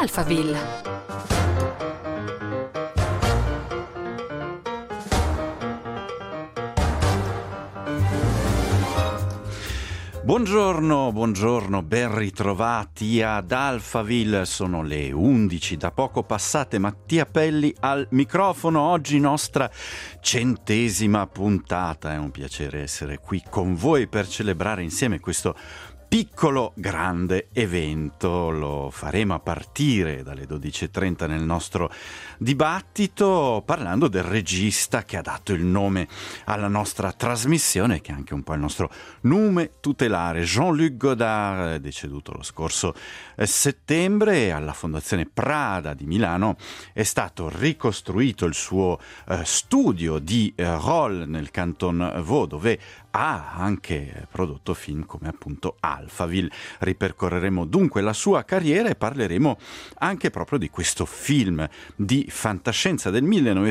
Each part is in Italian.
Alphaville. Buongiorno, ben ritrovati ad Alphaville, sono le 11, da poco passate. Mattia Pelli al microfono, oggi nostra 100ª puntata, è un piacere essere qui con voi per celebrare insieme questo piccolo grande evento. Lo faremo a partire dalle 12.30 nel nostro dibattito, parlando del regista che ha dato il nome alla nostra trasmissione, che è anche un po' il nostro nome tutelare. Jean-Luc Godard, deceduto lo scorso settembre alla Fondazione Prada di Milano, è stato ricostruito il suo studio di Rolle nel Canton Vaud, dove ha anche prodotto film come appunto Alphaville. Ripercorreremo dunque la sua carriera e parleremo anche proprio di questo film di fantascienza del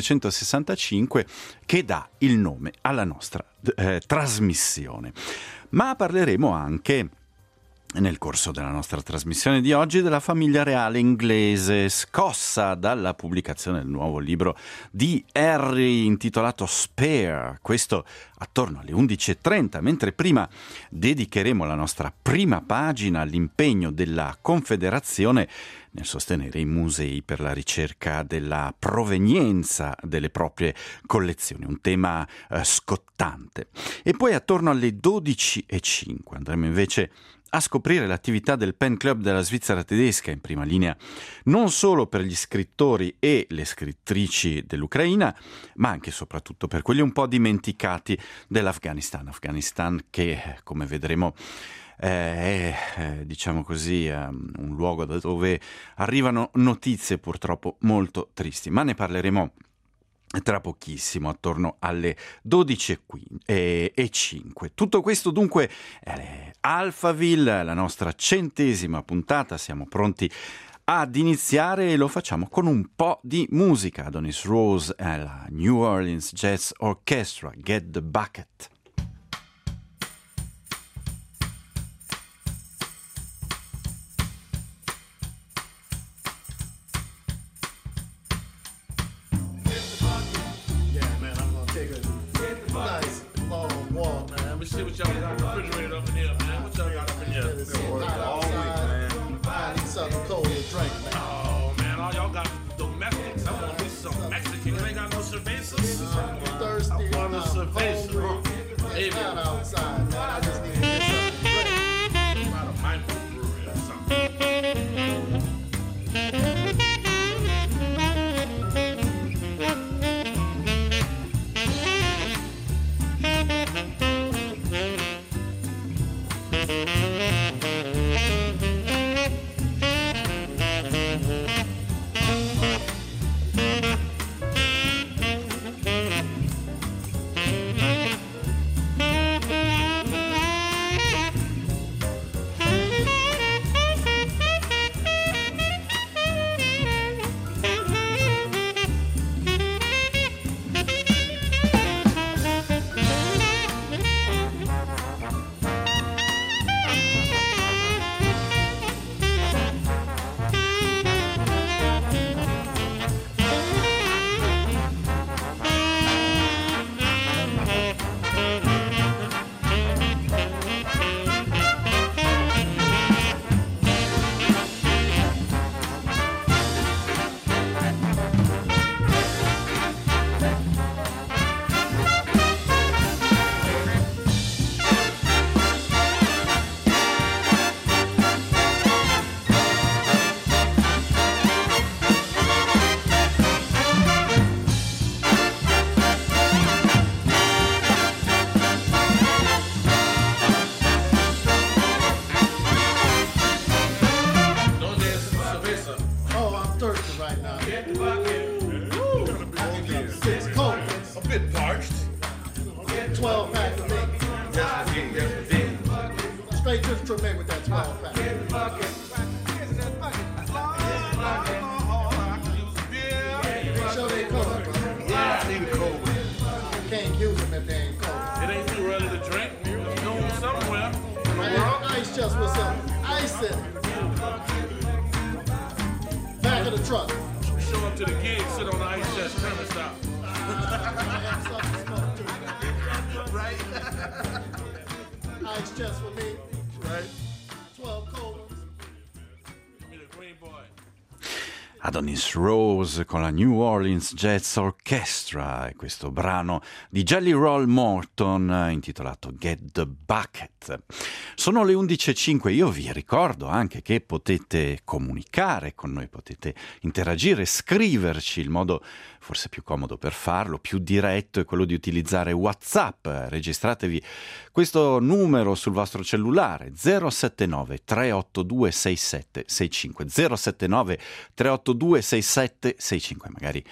1965 che dà il nome alla nostra trasmissione. Ma parleremo anche nel corso della nostra trasmissione di oggi della famiglia reale inglese, scossa dalla pubblicazione del nuovo libro di Harry intitolato Spare, questo attorno alle 11.30, mentre prima dedicheremo la nostra prima pagina all'impegno della Confederazione nel sostenere i musei per la ricerca della provenienza delle proprie collezioni, un tema scottante. E poi attorno alle 12.05 andremo invece a scoprire l'attività del Pen Club della Svizzera tedesca, in prima linea non solo per gli scrittori e le scrittrici dell'Ucraina, ma anche e soprattutto per quelli un po' dimenticati dell'Afghanistan. Afghanistan che, come vedremo, è diciamo così un luogo da dove arrivano notizie purtroppo molto tristi, ma ne parleremo tra pochissimo, attorno alle 12.05. Tutto questo dunque è Alphaville, la nostra 100ª puntata. Siamo pronti ad iniziare e lo facciamo con un po' di musica. Adonis Rose e la New Orleans Jazz Orchestra, Get the Bucket. See what y'all got refrigerated up in here, man. What y'all got up in here? Been working all week, man. I need something cold to drink, man. Oh, man, all y'all got domestics. I want me some Mexican. You ain't got no cervezas? I'm thirsty. I want a cerveza. Hey, it's not outside, man. I just need to get something to drink. About a mindful brewery or something. Straight to the Treme with that 12 pack. Show they cold. Yeah, I need a cold one. You can't use them if they ain't cold. It ain't too early to drink. You're going somewhere. Man, ice just with some ice in it. truck. Show up to the gig, sit on the ice chest, Kermit style. Right? Ice chest for me. Right? 12 cold ones. Be the green boy. Adonis Rose con la New Orleans Jazz Orchestra e questo brano di Jelly Roll Morton intitolato Get the Bucket. Sono le 11.05, io vi ricordo anche che potete comunicare con noi, potete interagire, scriverci. Il modo forse più comodo per farlo, più diretto, è quello di utilizzare WhatsApp. Registratevi questo numero sul vostro cellulare 079 382 6765 079 382 6765. Magari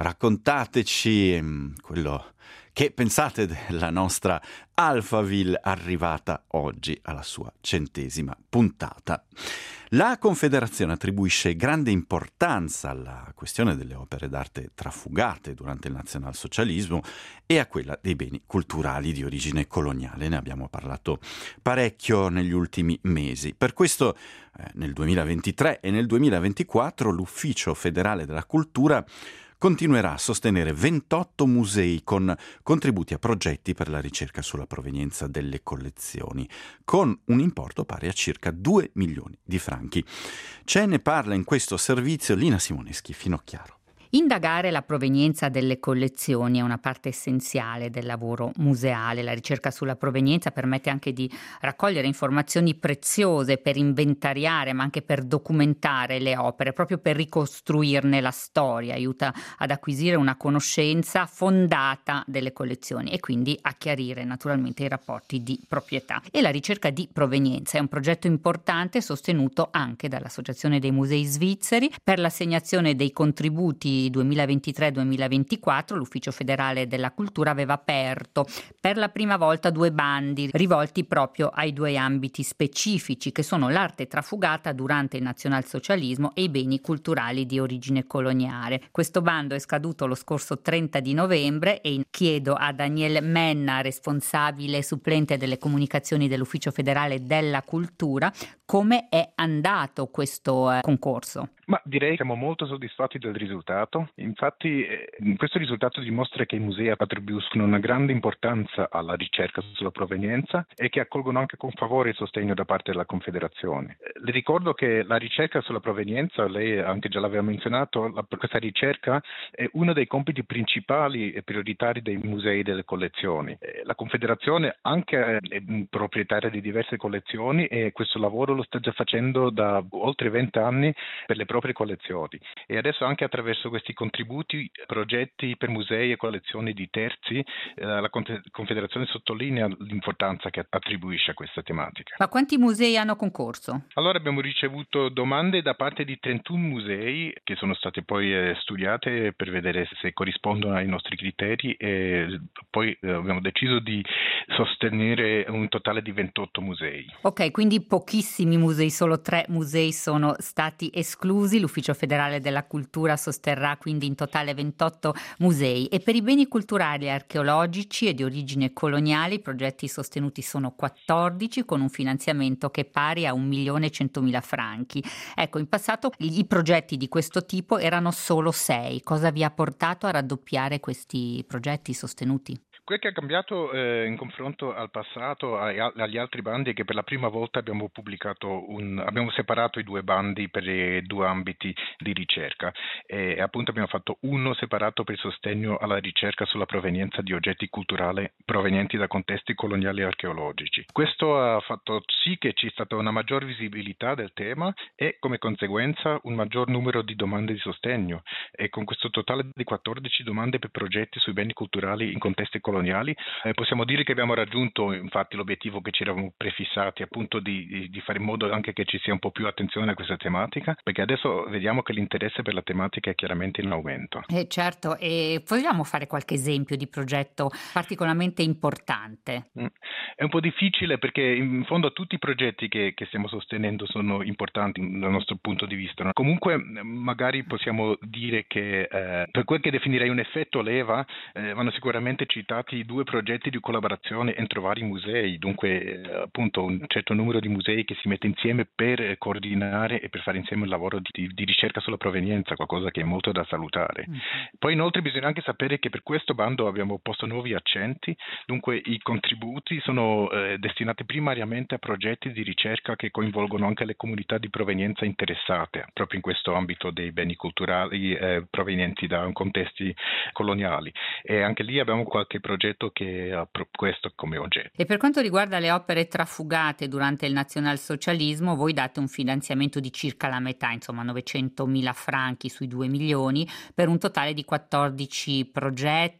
raccontateci quello che pensate della nostra Alphaville arrivata oggi alla sua 100ª puntata. La Confederazione attribuisce grande importanza alla questione delle opere d'arte trafugate durante il nazionalsocialismo e a quella dei beni culturali di origine coloniale. Ne abbiamo parlato parecchio negli ultimi mesi. Per questo nel 2023 e nel 2024 l'Ufficio Federale della Cultura continuerà a sostenere 28 musei con contributi a progetti per la ricerca sulla provenienza delle collezioni, con un importo pari a circa 2 milioni di franchi. Ce ne parla in questo servizio Lina Simoneschi, Finocchiaro. Indagare la provenienza delle collezioni è una parte essenziale del lavoro museale. La ricerca sulla provenienza permette anche di raccogliere informazioni preziose per inventariare, ma anche per documentare le opere, proprio per ricostruirne la storia. Aiuta ad acquisire una conoscenza fondata delle collezioni e quindi a chiarire naturalmente i rapporti di proprietà. E la ricerca di provenienza è un progetto importante sostenuto anche dall'Associazione dei Musei Svizzeri. Per l'assegnazione dei contributi 2023-2024 l'Ufficio Federale della Cultura aveva aperto per la prima volta 2 bandi rivolti proprio ai 2 ambiti specifici che sono l'arte trafugata durante il nazionalsocialismo e i beni culturali di origine coloniale. Questo bando è scaduto lo scorso 30 di novembre e chiedo a Daniel Menna, responsabile supplente delle comunicazioni dell'Ufficio Federale della Cultura, come è andato questo concorso. Ma direi che siamo molto soddisfatti del risultato. Infatti questo risultato dimostra che i musei attribuiscono una grande importanza alla ricerca sulla provenienza e che accolgono anche con favore il sostegno da parte della Confederazione. Le ricordo che la ricerca sulla provenienza, lei anche già l'aveva menzionato, questa ricerca è uno dei compiti principali e prioritari dei musei e delle collezioni. La Confederazione anche è proprietaria di diverse collezioni e questo lavoro lo sta già facendo da oltre 20 anni per le proprie collezioni e adesso anche attraverso questi contributi, progetti per musei e collezioni di terzi, la Confederazione sottolinea l'importanza che attribuisce a questa tematica. Ma quanti musei hanno concorso? Allora abbiamo ricevuto domande da parte di 31 musei che sono state poi studiate per vedere se corrispondono ai nostri criteri e poi abbiamo deciso di sostenere un totale di 28 musei. Ok, quindi pochissimi musei, solo 3 musei sono stati esclusi. L'Ufficio Federale della Cultura sosterrà quindi in totale 28 musei e per i beni culturali e archeologici e di origine coloniale i progetti sostenuti sono 14 con un finanziamento che è pari a 1.100.000 franchi. Ecco, in passato i progetti di questo tipo erano solo 6. Cosa vi ha portato a raddoppiare questi progetti sostenuti? Quel che è cambiato in confronto al passato, agli altri bandi, è che per la prima volta abbiamo abbiamo separato i 2 bandi per i 2 ambiti di ricerca e appunto abbiamo fatto uno separato per il sostegno alla ricerca sulla provenienza di oggetti culturali provenienti da contesti coloniali e archeologici. Questo ha fatto sì che ci sia stata una maggior visibilità del tema e come conseguenza un maggior numero di domande di sostegno e con questo totale di 14 domande per progetti sui beni culturali in contesti coloniali possiamo dire che abbiamo raggiunto infatti l'obiettivo che ci eravamo prefissati, appunto di fare in modo anche che ci sia un po' più attenzione a questa tematica, perché adesso vediamo che l'interesse per la tematica è chiaramente in aumento. Certo, e vogliamo fare qualche esempio di progetto particolarmente importante? È un po' difficile perché in fondo tutti i progetti che stiamo sostenendo sono importanti dal nostro punto di vista. Comunque magari possiamo dire che per quel che definirei un effetto leva vanno sicuramente citati avviati 2 progetti di collaborazione entro vari musei, dunque appunto un certo numero di musei che si mette insieme per coordinare e per fare insieme un lavoro di ricerca sulla provenienza, qualcosa che è molto da salutare. Poi inoltre bisogna anche sapere che per questo bando abbiamo posto nuovi accenti, dunque i contributi sono destinati primariamente a progetti di ricerca che coinvolgono anche le comunità di provenienza interessate proprio in questo ambito dei beni culturali provenienti da contesti coloniali, e anche lì abbiamo qualche progetto che ha questo come oggetto. E per quanto riguarda le opere trafugate durante il nazionalsocialismo, voi date un finanziamento di circa la metà, insomma 900.000 franchi sui 2 milioni, per un totale di 14 progetti.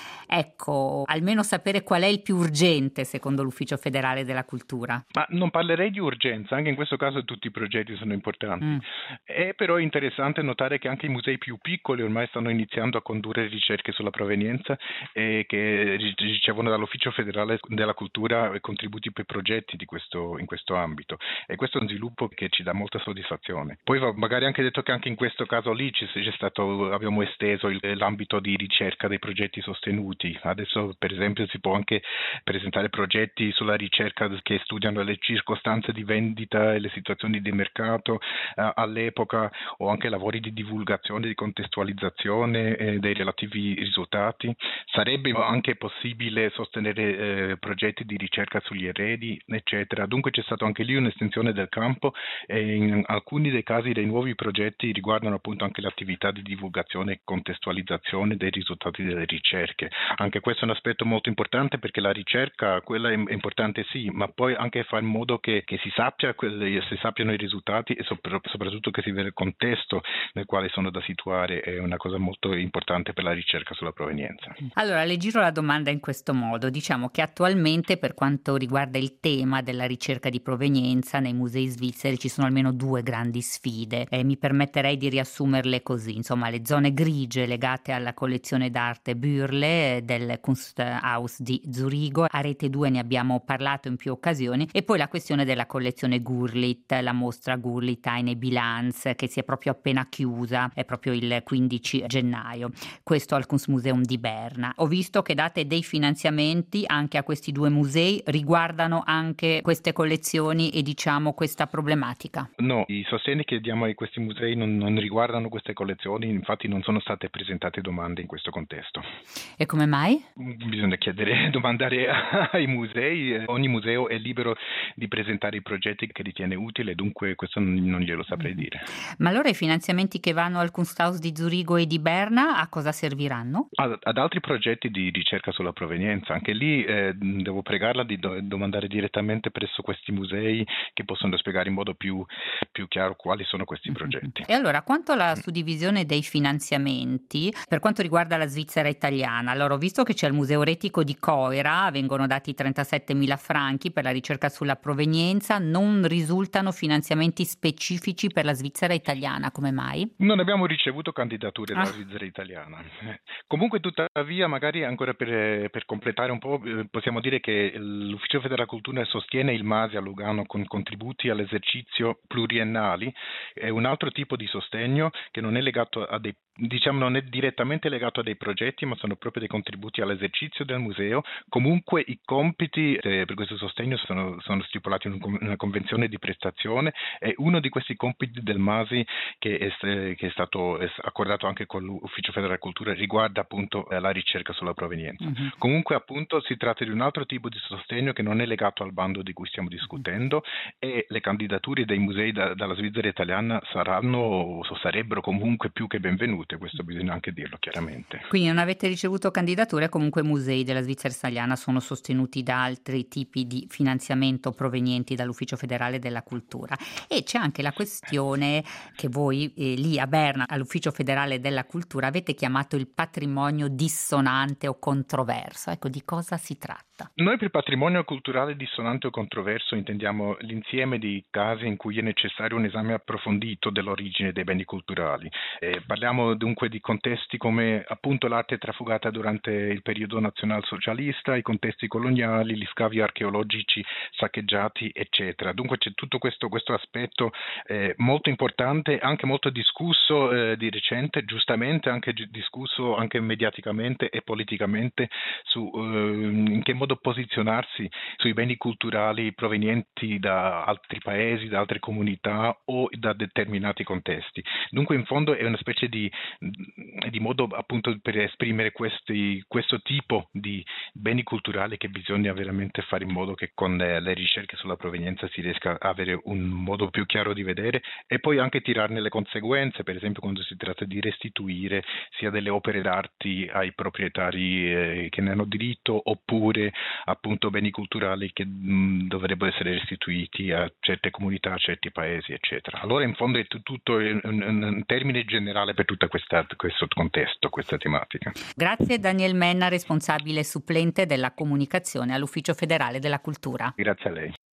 Ecco, almeno sapere qual è il più urgente secondo l'Ufficio Federale della Cultura. Ma non parlerei di urgenza, anche in questo caso tutti i progetti sono importanti. È però interessante notare che anche i musei più piccoli ormai stanno iniziando a condurre ricerche sulla provenienza e che ricevono dall'Ufficio Federale della Cultura contributi per progetti in questo ambito, e questo è un sviluppo che ci dà molta soddisfazione. Poi va magari anche detto che anche in questo caso lì abbiamo esteso l'ambito di ricerca dei progetti sostenuti. Adesso per esempio si può anche presentare progetti sulla ricerca che studiano le circostanze di vendita e le situazioni di mercato all'epoca, o anche lavori di divulgazione, di contestualizzazione dei relativi risultati. Sarebbe anche possibile sostenere progetti di ricerca sugli eredi, eccetera. Dunque c'è stato anche lì un'estensione del campo, e in alcuni dei casi dei nuovi progetti riguardano appunto anche l'attività di divulgazione e contestualizzazione dei risultati delle ricerche. Anche questo è un aspetto molto importante, perché la ricerca, quella è importante sì, ma poi anche fare in modo che si sappiano i risultati, e soprattutto che si veda il contesto nel quale sono da situare, è una cosa molto importante per la ricerca sulla provenienza. Allora, le giro la domanda in questo modo. Diciamo che attualmente, per quanto riguarda il tema della ricerca di provenienza nei musei svizzeri, ci sono almeno 2 grandi sfide. Mi permetterei di riassumerle così. Insomma, le zone grigie legate alla collezione d'arte Bürle del Kunsthaus di Zurigo. A Rete 2 ne abbiamo parlato in più occasioni. E poi la questione della collezione Gurlitt, la mostra Gurlitt eine Bilanz, che si è proprio appena chiusa, è proprio il 15 gennaio. Questo al Kunstmuseum di Berna. Ho visto che date dei finanziamenti anche a questi 2 musei. Riguardano anche queste collezioni e diciamo questa problematica? No, i sostegni che diamo a questi musei non riguardano queste collezioni, infatti non sono state presentate domande in questo contesto. E come mai? Bisogna domandare ai musei. Ogni museo è libero di presentare i progetti che ritiene utile, dunque questo non glielo saprei dire. Ma allora i finanziamenti che vanno al Kunsthaus di Zurigo e di Berna a cosa serviranno? Ad altri progetti di ricerca sulla provenienza. Anche lì devo pregarla di domandare direttamente presso questi musei, che possono spiegare in modo più chiaro quali sono questi progetti. E allora, quanto alla suddivisione dei finanziamenti, per quanto riguarda la Svizzera italiana, allora ho visto che c'è il Museo Retico di Coira, vengono dati 37.000 franchi per la ricerca sulla provenienza, non risultano finanziamenti specifici per la Svizzera italiana, come mai? Non abbiamo ricevuto candidature dalla Svizzera italiana. Comunque tuttavia, magari ancora per completare un po', possiamo dire che l'Ufficio Federale della Cultura sostiene il MASI a Lugano con contributi all'esercizio pluriennali. È un altro tipo di sostegno che non è legato a non è direttamente legato a dei progetti, ma sono proprio dei contributi all'esercizio del museo. Comunque i compiti per questo sostegno sono stipulati in una convenzione di prestazione, e uno di questi compiti del MASI che è stato accordato anche con l'Ufficio Federale della Cultura riguarda appunto la ricerca sulla provenienza. Comunque appunto si tratta di un altro tipo di sostegno che non è legato al bando di cui stiamo discutendo, e le candidature dei musei dalla Svizzera italiana sarebbero comunque più che benvenute. Questo bisogna anche dirlo chiaramente. Quindi non avete ricevuto candidature, comunque i musei della Svizzera italiana sono sostenuti da altri tipi di finanziamento provenienti dall'Ufficio Federale della Cultura. E c'è anche la questione che voi lì a Berna, all'Ufficio Federale della Cultura, avete chiamato il patrimonio dissonante o controverso. Ecco, di cosa si tratta? vista? Noi per patrimonio culturale dissonante o controverso intendiamo l'insieme di casi in cui è necessario un esame approfondito dell'origine dei beni culturali. Parliamo dunque di contesti come appunto l'arte trafugata durante il periodo nazionalsocialista, i contesti coloniali, gli scavi archeologici saccheggiati, eccetera. Dunque c'è tutto questo aspetto molto importante, anche molto discusso di recente, giustamente anche discusso anche mediaticamente e politicamente su in che modo posizionarsi sui beni culturali provenienti da altri paesi, da altre comunità o da determinati contesti. Dunque in fondo è una specie di modo appunto per esprimere questo tipo di beni culturali che bisogna veramente fare in modo che con le ricerche sulla provenienza si riesca a avere un modo più chiaro di vedere e poi anche tirarne le conseguenze, per esempio quando si tratta di restituire sia delle opere d'arte ai proprietari che ne hanno diritto oppure appunto beni culturali che dovrebbero essere restituiti a certe comunità, a certi paesi, eccetera. Allora in fondo è tutto un termine generale per tutto questo contesto, questa tematica. Grazie Daniel Menna, responsabile supplente della comunicazione all'Ufficio Federale della Cultura. Grazie a lei.